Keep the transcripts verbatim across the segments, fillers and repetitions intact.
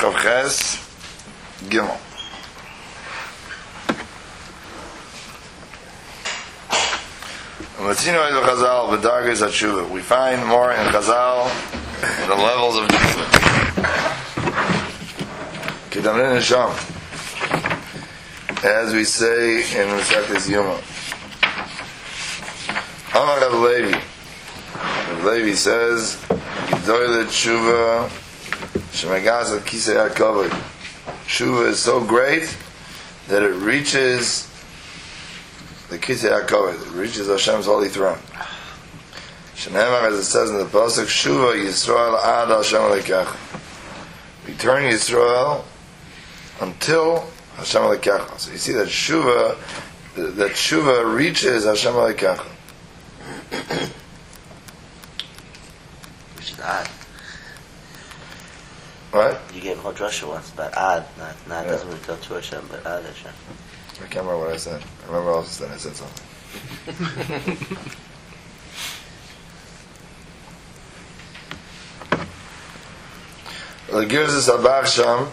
Chavches Gimel. We find more in Chazal the levels of discipline. As we say in Masechtas Yoma. Amar Rav Levi. Rav Levi says, G'doyle Tshuva Shemagas al Kisei HaKavod. Tshuva is so great that it reaches the Kisei HaKavod. It reaches Hashem's holy throne. Shneimar, as it says in the pasuk, Shuva Yisrael ad Hashem Elokecha. Return Yisrael until Hashem Elokecha. So you see that Shuva, that Shuva reaches Hashem Elokecha. Which is Ad. What? You gave a whole drasha once about Ad, not, not Yeah. doesn't really tell to Hashem, but Ad Hashem. I can't remember what I said. I remember also that I said something. The Girzas Abach Sham,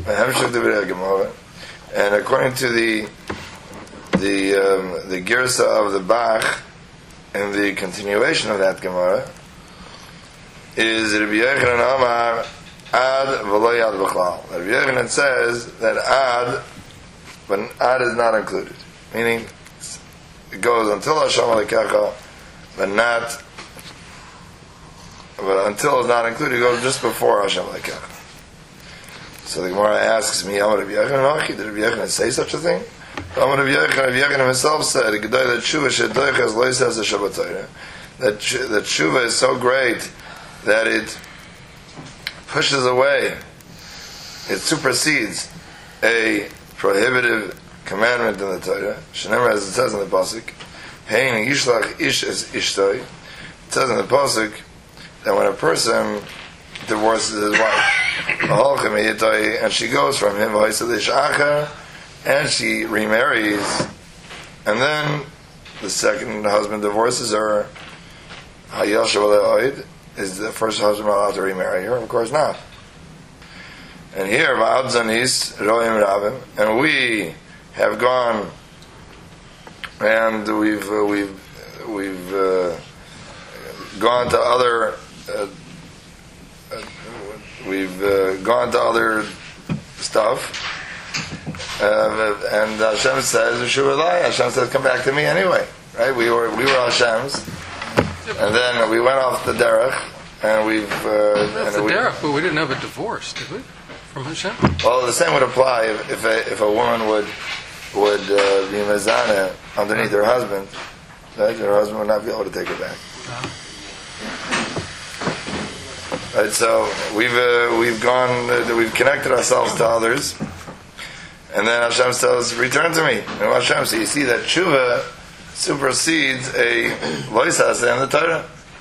and according to the the um, the Girsa of the Bach, and the continuation of that Gemara, is Rabbi Yochanan Amar Ad V'lo Yad B'chlal. Rabbi Yochanan says that Ad, but Ad is not included, meaning it goes until Hashem Elokecha, but not. But until it's not included, it goes just before Hashem Elokecha. So the Gemara asks me, Amar Rabbi Yochanan, did Rabbi Yochanan say such a thing? Amar Rabbi Yochanan, Rabbi Yochanan himself said, that that tshuva is so great that it pushes away, it supersedes a prohibitive commandment in the Torah. Shneimar, as it says in the pasuk, Hein yishlach ish es ishtoi. It says in the pasuk that when a person divorces his wife, and she goes from him, and she remarries, and then the second husband divorces her, is the first husband allowed to remarry her? Of course not. And here, and we have gone, and we've uh, we've we've uh, gone to other. Uh, uh, we've uh, gone to other stuff, uh, and Hashem says, Hashem says, come back to me anyway. Right? We were we were Hashem's, and then we went off the derech, and we've. Uh, That's and the we, derech, but we didn't have a divorce, did we? From Hashem? Well, the same would apply if if a, if a woman would would uh, be mezaneh underneath her husband, right? Her husband would not be able to take her back. Uh-huh. Right, so we've uh, we've gone, uh, we've connected ourselves to others, and then Hashem says, "Return to me." And Hashem, so you see that tshuva supersedes a loisas in the Torah.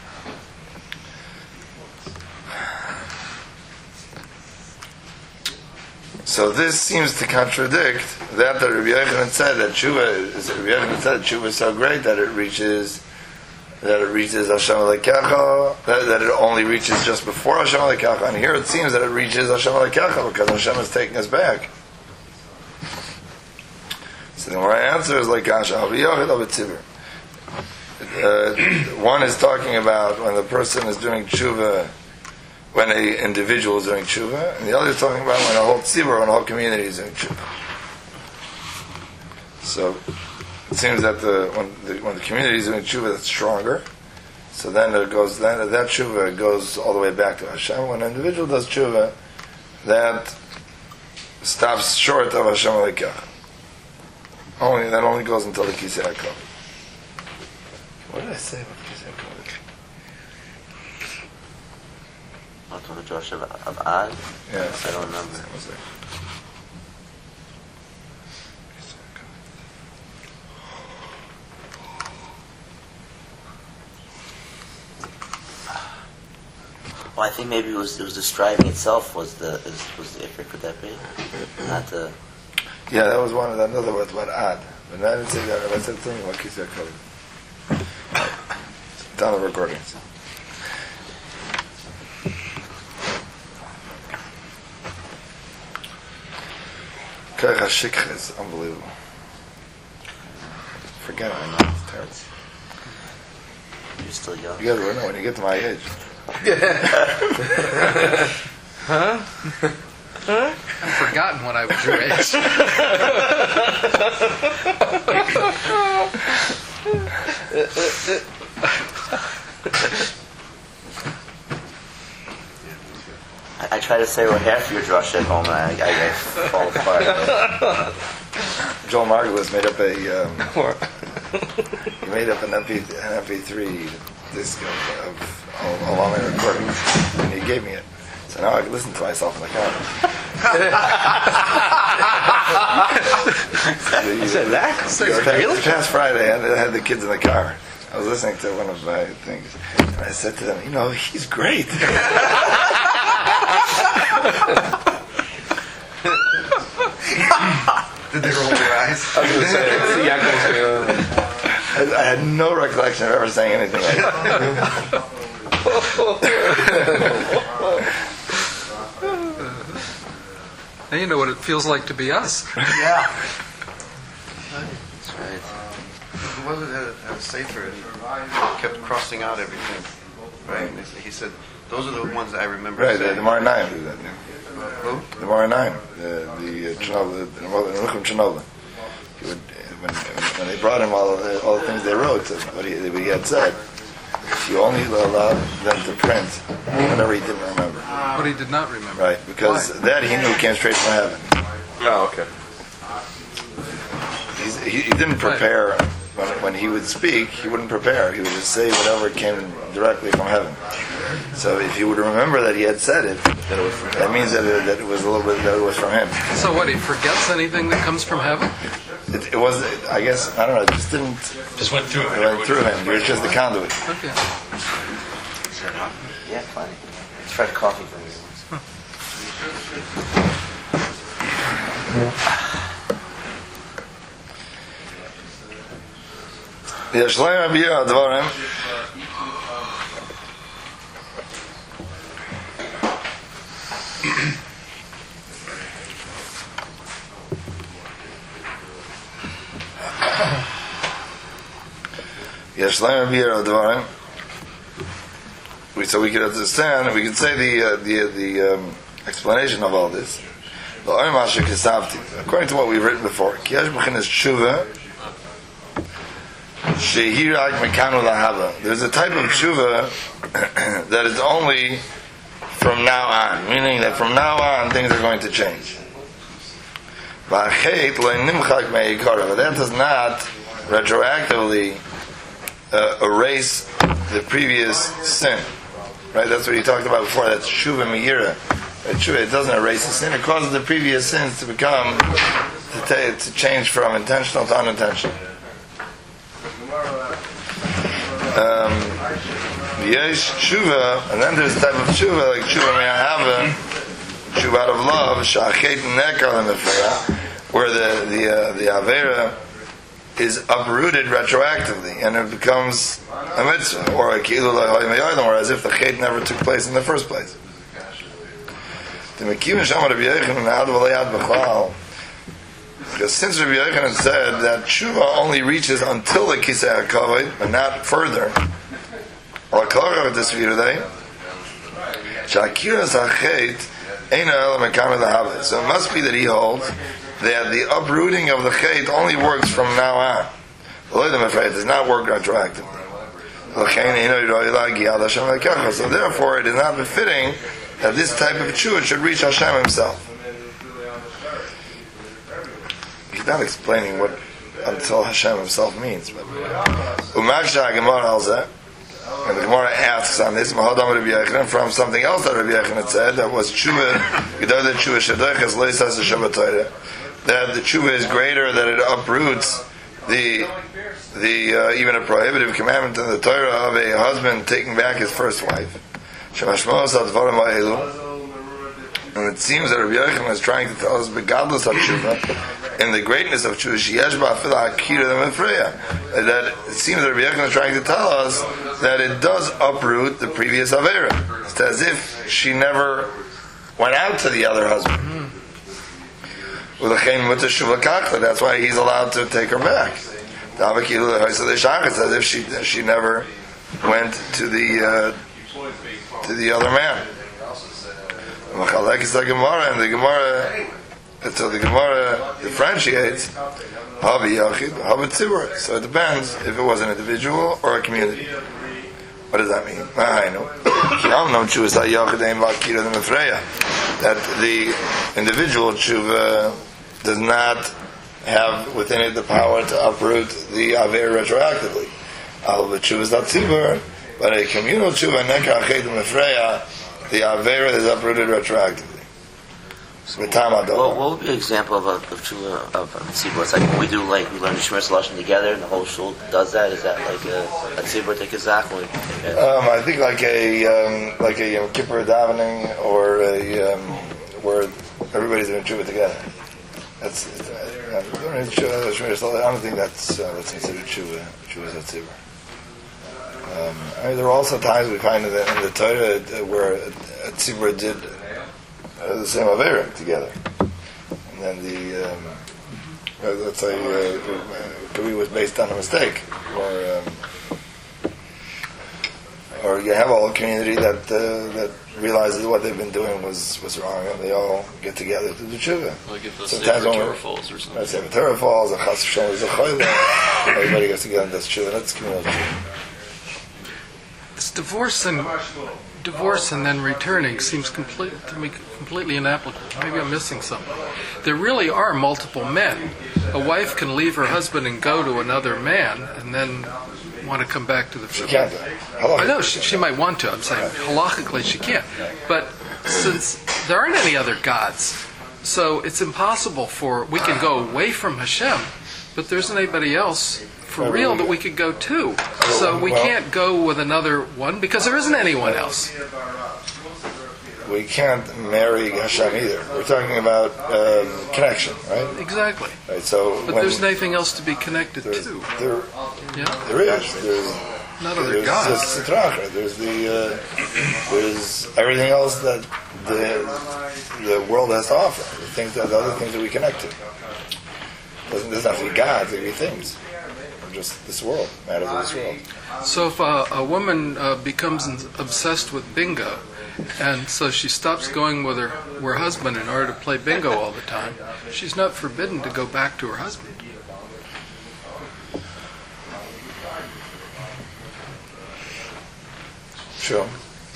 So this seems to contradict that that Rabbi Yochanan said that tshuva is Rabbi Yochanan said that tshuva is so great that it reaches. That it reaches Hashem Elokecha, that, that it only reaches just before Hashem Elokecha, and here it seems that it reaches Hashem Elokecha because Hashem is taking us back. So the right answer is like Hashem uh, one is talking about when the person is doing tshuva, when an individual is doing tshuva, and the other is talking about when a whole tzibur, when a whole community is doing tshuva. So it seems that the when the when the community is doing tshuva, that's stronger. So then it goes. Then that tshuva goes all the way back to Hashem. When an individual does tshuva, that stops short of Hashem Elokecha. Only that only goes until the Kisei HaKavod. What did I say about the Kisei HaKavod? Not on the Josh of, of Ad? Yes, I don't remember. One second. Well, I think maybe it was it was the striving itself was the is, was the ifrit. Could that be? Not the. Yeah, that was one of the another was what Ad. But I didn't say that. I said something about Kisei HaKavod. It's on the recordings. Koyach HaShikha is unbelievable. Forget it, I know, it's terrible. You're still young. You gotta know when you get to my age. Huh? Huh? I've forgotten when I was your age. I, I try to say what half your drush at home, and I, I, I fall apart. Joel Margulis made up a um, he made up an M P an M P three disc of, of all, all my recordings, and he gave me it. So now I can listen to myself in the car. You said that? Really? Past Friday, I had the kids in the car. I was listening to one of my things, and I said to them, "You know, he's great." Did they roll their eyes? I was going to say, I, I had no recollection of ever saying anything like that. Now you know what it feels like to be us. Yeah. That's right. Who was it that had a sefer and kept crossing out everything? Right? And he said, those are the ones that I remember Right, the, saying. the Maranayim do that. Who? The Maranayim, the the uh, Chernobyl, the Nuchem Chernobyl. He would, when, when they brought him all the, all the things they wrote, what he, what he had said, you only allowed them to print whatever he didn't remember. What he did not remember. Right, because Why? that he knew came straight from heaven. Oh, okay. He's, he, he didn't prepare. When, when he would speak, he wouldn't prepare. He would just say whatever came directly from heaven. So if he would remember that he had said it, that means that it, that it was a little bit, that it was from him. So what, he forgets anything that comes from heaven? It, it was, I guess, I don't know, it just didn't, Just went through it. it went through him. He was just the conduit. Okay. Yeah, funny. It's fresh coffee for me. יש להם אביר הדברים יש להם אביר הדברים so we can understand, we can say the uh, the the um, explanation of all this. According to what we've written before, there's a type of tshuva that is only from now on, meaning that from now on things are going to change. But that does not retroactively uh, erase the previous sin. Right? That's what you talked about before. That's tshuva meira. It doesn't erase the sin. It causes the previous sins to become to, t- to change from intentional to unintentional. Um, yesh tshuva, and then there's a type of tshuva like tshuva me'ahava, tshuva out of love, shachet nekar lemefreya, where the the uh, the avera is uprooted retroactively, and it becomes a mitzvah, or a kilu la'hoyim, or as if the chet never took place in the first place. Because since Rabbi Yochanan said that tshuva only reaches until the kisei hakavod, but not further, so it must be that he holds that the uprooting of the chet only works from now on. It does not work retroactively. So therefore, it is not befitting that this type of tshuva should reach Hashem Himself. He's not explaining what until Hashem Himself means. But Umaksha Gemara Alzeh, and the Gemara asks on this from something else that Rabbi Yochanan had said, that was tshuva, that the tshuva is greater, that it uproots the the uh, even a prohibitive commandment in the Torah of a husband taking back his first wife. And it seems that Rabbi Yochanan is trying to tell us begadlus of tshuva, in the greatness of tshuva, that it seems that Rabbi Yochanan is trying to tell us that it does uproot the previous avera. It's as if she never went out to the other husband. That's why he's allowed to take her back. As if she she never went to the uh, to the other man. And the Gemara, so the Gemara differentiates. So it depends if it was an individual or a community. What does that mean? I know. That the individual tshuva does not have within it the power to uproot the aver retroactively. Al tshuva is not tzibur, but a communal tshuva nekar ached mefreya, the aver is uprooted retroactively. Well, what would be an example of a of tshuva of a tzibur? It's like when we do, like we learn the Shemir Lashon together, and the whole shul does that. Is that like a, a tzibur tekazach? Um, I think like a um, like a Yom Kippur davening, or a um, where everybody's doing tshuva together. That's uh, I don't think that's uh, that's considered tshuva. Tshuva is a tzibur. Um, I mean, there are also times we find in the, in the Torah where a, a tzibur did Uh, the same Avera together, and then the um, uh, let's say uh, Kavi was based on a mistake, or um, or you have a whole community that uh, that realizes what they've been doing was, was wrong, and they all get together to do tshuva. Like if the Sometimes Sefer only Torah falls or something. Let's say the Torah falls, a chas v'shalom is a choyle. Everybody gets together and does tshuva. That's communal tshuva. It's divorce and divorce and then returning seems complete to me completely inapplicable. Maybe I'm missing something. There really are multiple men. A wife can leave her husband and go to another man, and then want to come back to the. She can't. I know she, she might want to. I'm saying halachically she can't. But since there aren't any other gods, so it's impossible for we can go away from Hashem, but there isn't anybody else for real that we could go to. So we can't go with another one because there isn't anyone else. We can't marry Hashem either. We're talking about um, connection, right? Exactly. Right. So, but when there's nothing else to be connected there's, to. There, yeah? there is. There's, Not other there's gods. The Sitracha. There's the uh, there's everything else that the the world has to offer. The things that the other things that we connect to. Doesn't doesn't have to be gods. It can be things. Just this world, matters of this world. So if a, a woman uh, becomes obsessed with bingo, and so she stops going with her, her husband in order to play bingo all the time, she's not forbidden to go back to her husband. Sure.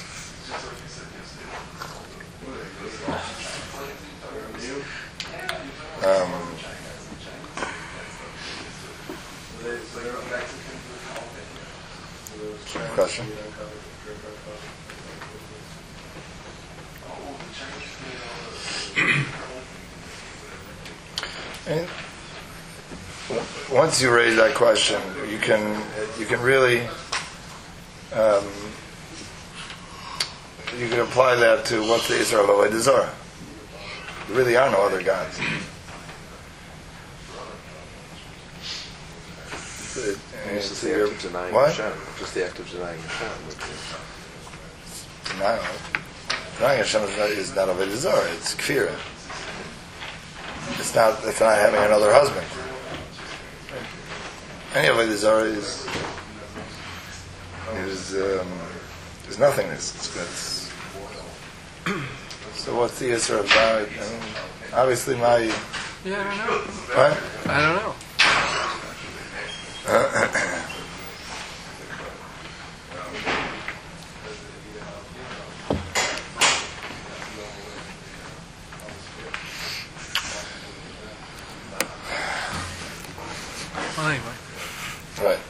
Um, question? And once you raise that question, you can you can really um, you can apply that to what's the Yisrael Avodah Zarah. There really are no other gods. It, it's just the act of denying what? Hashem. Just the act of denying Hashem. Denial. Denying Hashem is not, is not Avodah Zarah. It's kfira. It's not. It's not having another husband. Any Avodah Zarah is is um, is nothingness. It's, it's, so what's the Yisra about? I mean, obviously, my Yeah, I don't know. what? I don't know. Well, anyway. Right.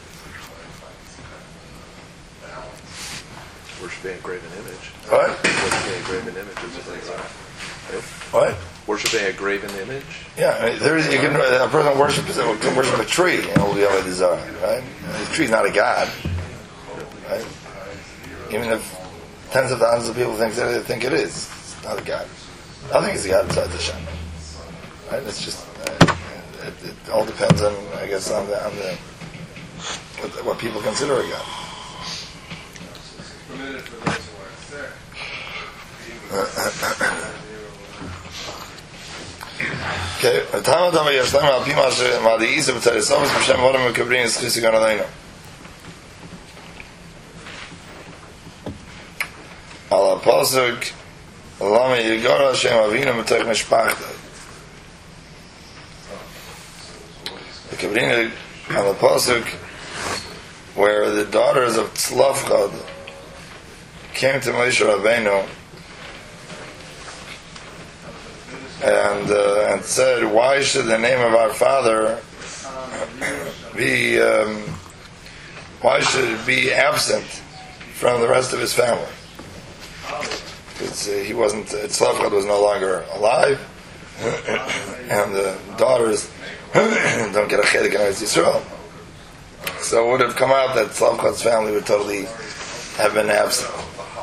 Worshipping a graven image. What? Worshipping a graven image is a thing. What? Worshipping a graven image. Yeah, I mean, there is. You can a person worship can worship a tree and it will be Avodah Zarah, right? The tree is not a god, right? Even if tens of thousands of people think that they think it is, it's not a god. Nothing is a god besides Hashem, right? It's just uh, it, it all depends on, I guess, on the on the what, what people consider a god. Uh, Okay, Tama Tama Yashlam Al Pima Madi Isa B'Tari Somas B'Shem Vodam Kabrin is Chisi Gan Aleinu. Al Pasuk Lama Yigor Hashem Avinu B'Tech Mishpachta. The Kabrin on the Pasuk where the daughters of Tzlafchad came to Moshe Rabbeinu and uh, and said, why should the name of our father be um, why should it be absent from the rest of his family? Because uh, he wasn't, Tzlafchad was no longer alive, and the daughters don't get a chedek in Eretz Yisrael. So it would have come out that Tzlafchad's family would totally have been absent.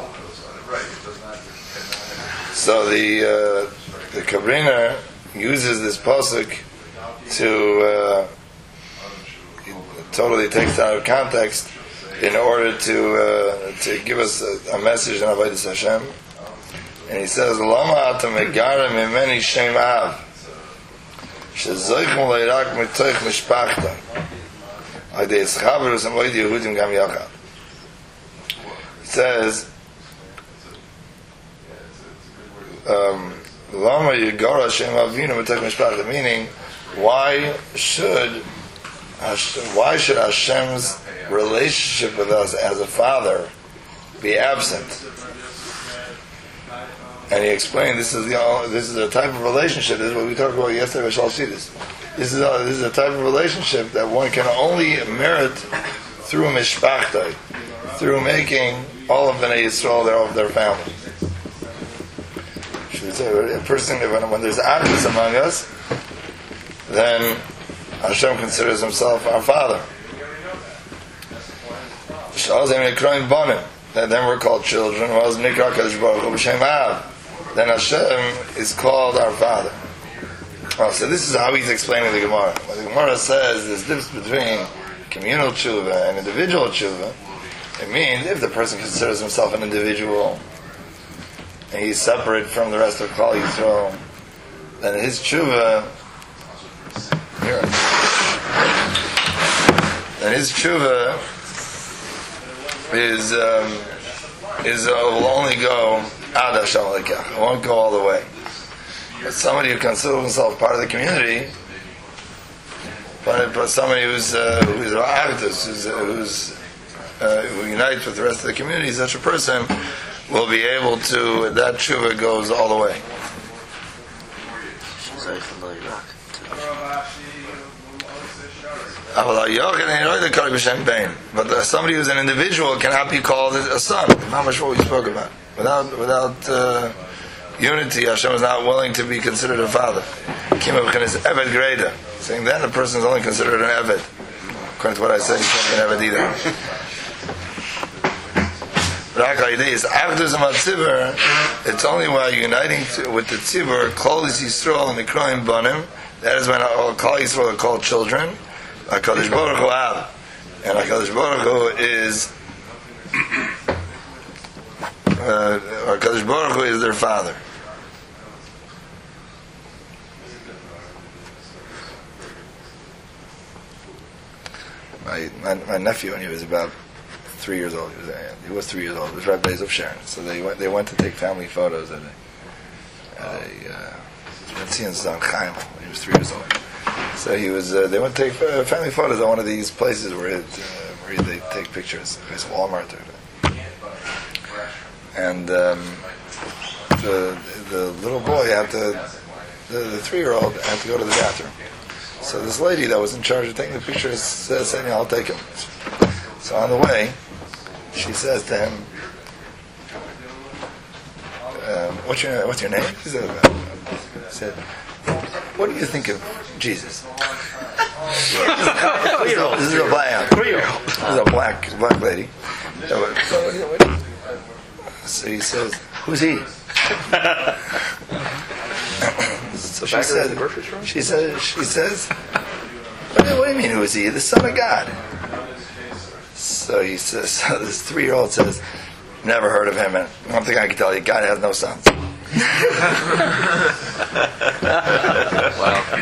So the uh, the Kabriner uses this pasuk to uh, totally takes it out of context in order to uh, to give us a, a message in Avodas Hashem, and he says, "Lama atam megarim mimeni shem av shezoichmu leirak mitoich mishpachta adei eschaberus amoid Yehudim gam yachad." He says, um, Lama Yigor Hashem Avinu B'Tech Mishpachta, meaning, why should why should Hashem's relationship with us as a father be absent? And he explained this is the this is a type of relationship. This is what we talked about yesterday with Shalshidis. This is a, this is a type of relationship that one can only merit through Mishpachta, through making all of Bnei Yisrael their of their family. A person, when, when there's Adonai among us, then Hashem considers himself our father. Then we're called children. Then Hashem is called our father. Oh, so this is how he's explaining the Gemara. When the Gemara says there's difference between communal tshuva and individual tshuva, it means if the person considers himself an individual and he's separate from the rest of Klal Yisrael, then his tshuva, here, then his tshuva is um, is uh, will only go ad Hashem lekach. It won't go all the way. But somebody who considers himself part of the community, but, but somebody who's uh, who's actus, who's uh, who's uh, who unites with the rest of the community, such a person will be able to, that tshuva goes all the way. But uh, somebody who's an individual cannot be called a son. Not much what we spoke about. Without without uh, unity, Hashem is not willing to be considered a father. Saying then a person is only considered an eved. According to what I said, he can't be an eved either. It's only while uniting to, with the tzibur, Klolis Yisrael and the Kroim Banim, that is when all Klal Yisrael are called children. HaKadosh Baruch Hu Ab, and HaKadosh Baruch Hu is uh, HaKadosh Baruch Hu is their father. My, my my nephew, when he was about three years old, he was, uh, he was three years old. It was Rabbi of Sharon. So they went they went to take family photos at a at a uh, Ratzian's son Chaim when he was three years old. So he was. Uh, they went to take uh, family photos at one of these places where it, uh, where they take pictures. It's Walmart or and um, the the little boy had to the, the three year old had to go to the bathroom. So this lady that was in charge of taking the pictures says, "I'll take him." So on the way, she says to him, um, "What's your What's your name?" He said, said, "What do you think of Jesus?" This is a black, this is a black black lady. So he says, "Who's he?" So she said, she says, she says, what do, what do you mean, who is he? The Son of God. So he says, so this three-year-old says, never heard of him, and one thing I can tell you, God has no sons. Wow.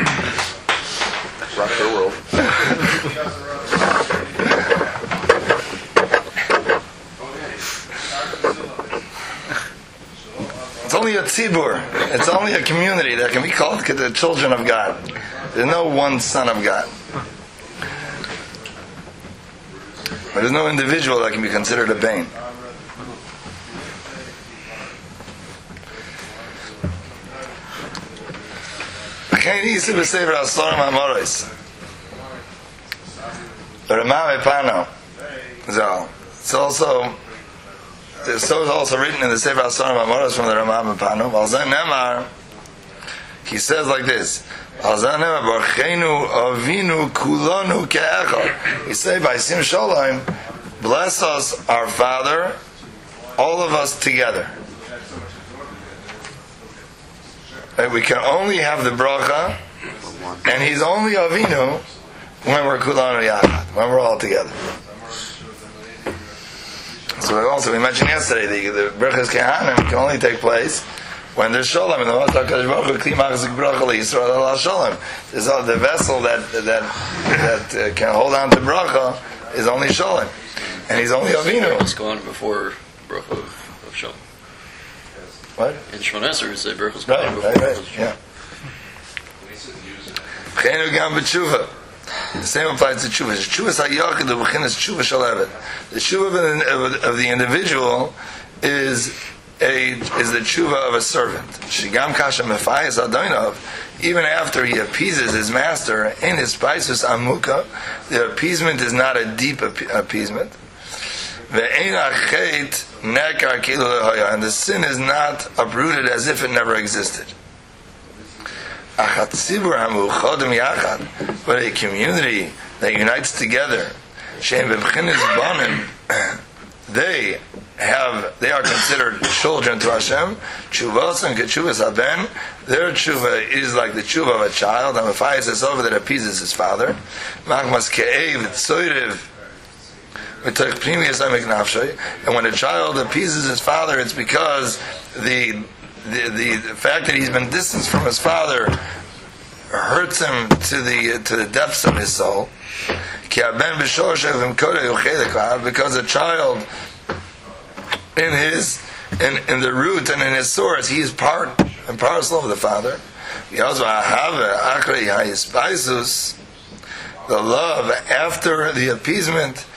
tzibur. It's only a community that can be called the children of God. There's no one son of God. There's no individual that can be considered a Bain. It's also so is also written in the Sefer Asarim Amoros from the Ramah Mepano. He says like this. He says by Sim Shalom, bless us, our Father, all of us together. Right? We can only have the bracha, and He's only Avinu when we're Kulanu Yachad, when we're all together. So also we mentioned yesterday the, the Berachas Kehanim can only take place when there's Shalom, and the Malach HaKadosh Baruch Hu Kli Machzik Bracha LeYisrael Ala Shalom. There's all, the vessel that that that uh, can hold on to bracha is only Shalom, and He's only Avinu. It's gone before bracha of, of Shalom. What? In Shemon Esrei, it's a bracha's Right, gone before right, right. bracha's Yeah. Chenu Gam B'Tshuva. The same applies to tshuva. Tshuva sayachid the b'chinas tshuva shalavet. The tshuva of the, of the individual is a is the tshuva of a servant. Shigam kasha mefayis adonov. Even after he appeases his master in his spaisus amuka, the appeasement is not a deep appeasement. Ve'ein achet nekar kilu lehoya, and the sin is not uprooted as if it never existed. But a community that unites together, they have they are considered children to Hashem. Their tshuva is like the tshuva of a child. And over that appeases his father. And when a child appeases his father, it's because the The, the the fact that he's been distanced from his father hurts him to the to the depths of his soul. Because a child in his in, in the root and in his source, he is part and parcel of the father. The love after the appeasement,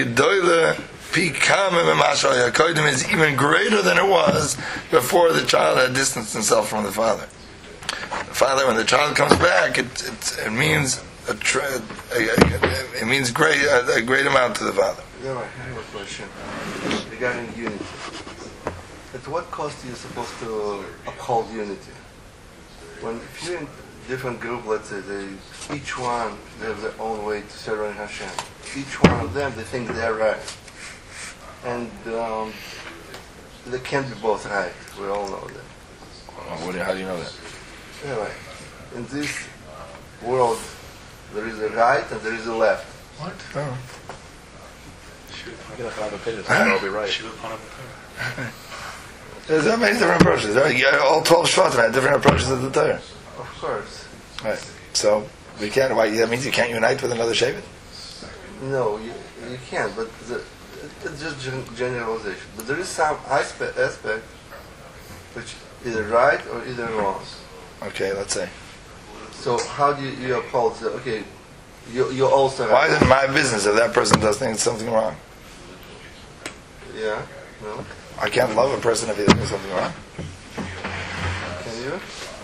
is even greater than it was before the child had distanced himself from the father. The father, when the child comes back, it it, it means a, tra- a, a, it means great a, a great amount to the father. Yeah, I have a question regarding unity. At what cost are you supposed to uphold unity? When if you're in different group, let's say they each one they have their own way to serve Hashem. Each one of them they think they're right. And um, they can't be both right. We all know that. Oh, what, how do you know that? Anyway, in this world, there is a right and there is a left. What? Oh. I'm going to have opinions. I'll be right. There's many different approaches. Right? Yeah, all twelve Shvatim have different approaches to the Torah. Of course. Right. So we can't. Why? That means you can't unite with another Shevet? No, you you can't. But the, it's just gen- generalization. But there is some aspect, aspect which either right or either wrong. Okay, let's say. So how do you, you uphold the, okay, you you also Why is it my business if that person does think something wrong? Yeah, no. I can't love a person if he does something wrong. Can you?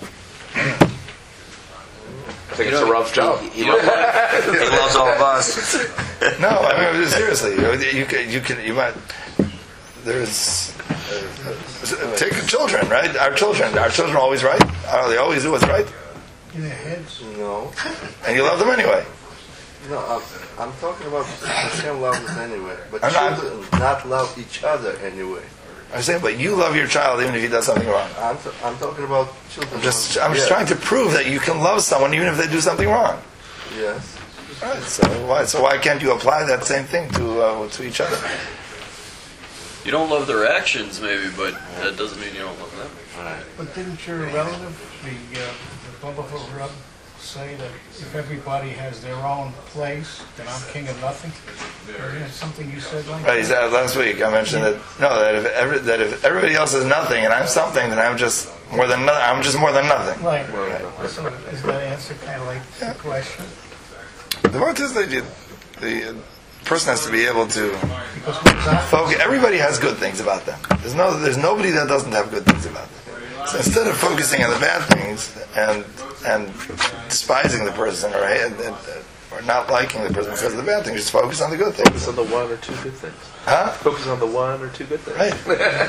I think it's a rough job. He, he, loves, he loves all of us. No, I mean seriously. You, you can, you can, you might. There's uh, take the children, right? Our children, our children are always right. Are they always do what's right? In their heads? No. And you love them anyway. No, I'm, I'm talking about Hashem loves us anyway, but I'm not- children not love each other anyway. I'm saying, but you love your child even if he does something wrong. I'm t- I'm talking about children. I'm just, I'm just Yeah. trying to prove that you can love someone even if they do something wrong. Yes. Right. So why, so why can't you apply that same thing to uh, to each other? You don't love their actions, maybe, but that doesn't mean you don't love them. But didn't your relative, the, uh, the Baba Rub, say that if everybody has their own place, then I'm king of nothing? Isn't it something you said like Right, that? last week I mentioned that no, that if every, that if everybody else is nothing and I'm something, then I'm just more than no, I'm just more than nothing. Right. So is that answer kind of like Yeah. the question? The point is that you, the person has to be able to Because what's that? focus. Everybody has good things about them. There's no, there's nobody that doesn't have good things about them. So instead of focusing on the bad things and and despising the person or and, and, or not liking the person because of the bad things, just focus on the good things. Focus on the one or two good things. Huh? Focus on the one or two good things. Right.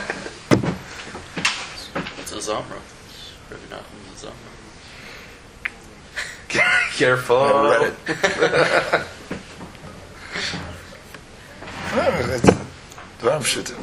It's a Zomra. Maybe not a Zomra. Careful. Never read it. No, it's Dvarim Pshutim.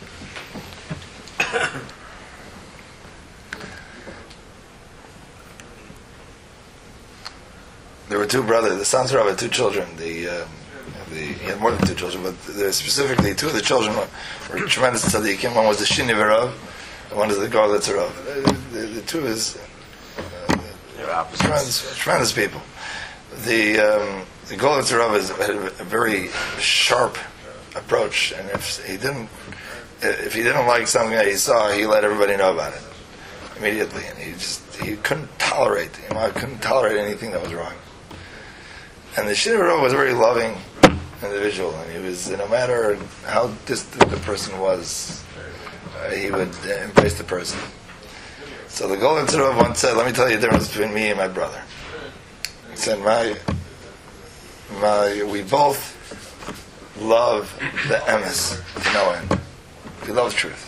There were two brothers. The sons had two children. The, um, the he had more than two children, but there specifically two of the children were, were tremendous tzaddikim. One was the Shini V'Rav, and one is the Gorlitz Rav. The, the, the two of his uh, tremendous, tremendous people. The um, the Gorlitz Rav is, had a very sharp approach, and if he didn't if he didn't like something that he saw, he let everybody know about it immediately, and he just he couldn't tolerate you know, couldn't tolerate anything that was wrong. And the Shini V'Rav was a very loving individual, and he was, no matter how distant the person was, uh, he would uh, embrace the person. So the Golden Tzarov once said, "Let me tell you the difference between me and my brother." He said, "My, my, we both love the emes to no end. We love truth.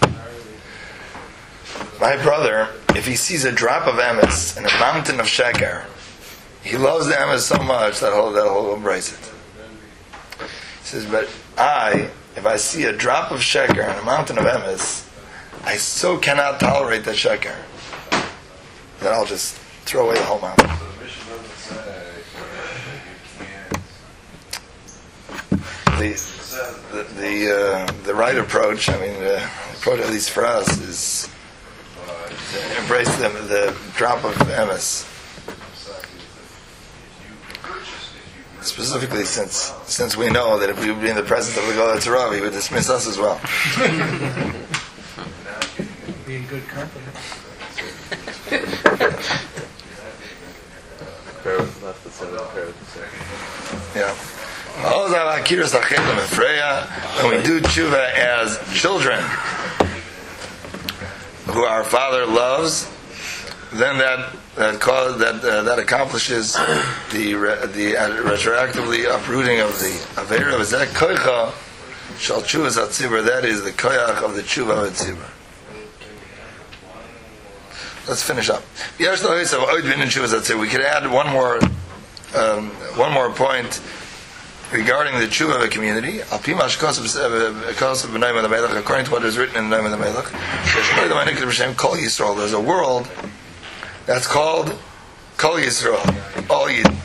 My brother, if he sees a drop of emes in a mountain of sheker, he loves the emes so much that he'll, that he'll embrace it." He says, "But I, if I see a drop of sheker in a mountain of emes, I so cannot tolerate the sheker that I'll just throw away the whole mountain." The the the, uh, the right approach, I mean, the approach at least for us, is to embrace the, the drop of emes. Specifically, since since we know that if we would be in the presence of the Golden Rav, he would dismiss us as well. Be in good company. Pair with left the center, pair with the center. Yeah. When we do tshuva as children who our Father loves, then that that cause, that uh, that accomplishes the re, the uh, retroactively uprooting of the aveira of zek koicha shal tshuva zatzibur. That is the koyach of the tshuva of tzibur. Let's finish up. We could add one more um, one more point regarding the tshuva of a community. According to what is written in the name of the Melech, there's a world that's called Kol Yisrael, all Yidden.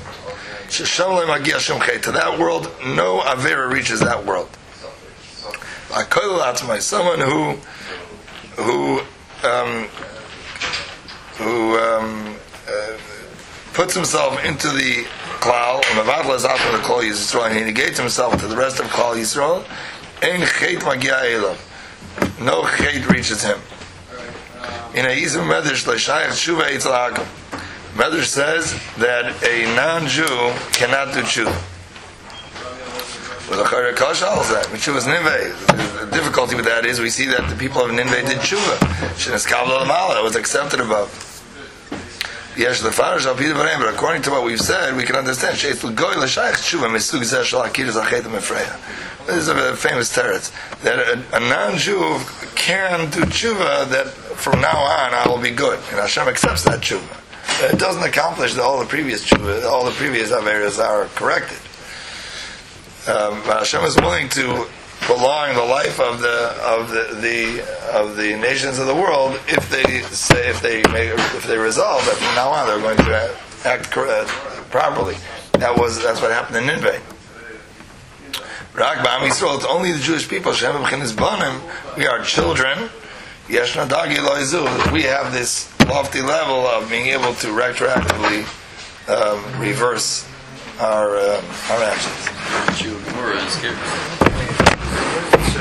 To that world, no Avera reaches that world. Someone who who um, who um, uh, puts himself into the Klal, and he negates himself to the rest of Klal Yisrael, no chait reaches him. In a Yisrael Medrash, Medrash says that a non-Jew cannot do tshuva. With a Chayre Kashal is that, which was Ninveh. The difficulty with that is we see that the people of Ninveh did tshuva. That was accepted above. Yes, the Farish al Peter Barim, but according to what we've said, we can understand. This is a famous teretz that a, a non-Jew can do tshuva that from now on I will be good, and Hashem accepts that tshuva. It doesn't accomplish that all the previous tshuva, all the previous averas are corrected. Um, but Hashem is willing to prolong the life of the of the, the of the nations of the world if they say if they make, if they resolve that from now on they're going to act correct, properly. That was that's what happened in Nineveh. Rak ba'am Yisrael, it's only the Jewish people. Shem b'chinas banim. We are children. Yeshna dagi lo yizu. We have this lofty level of being able to retroactively um, reverse our um, our actions. Gemara is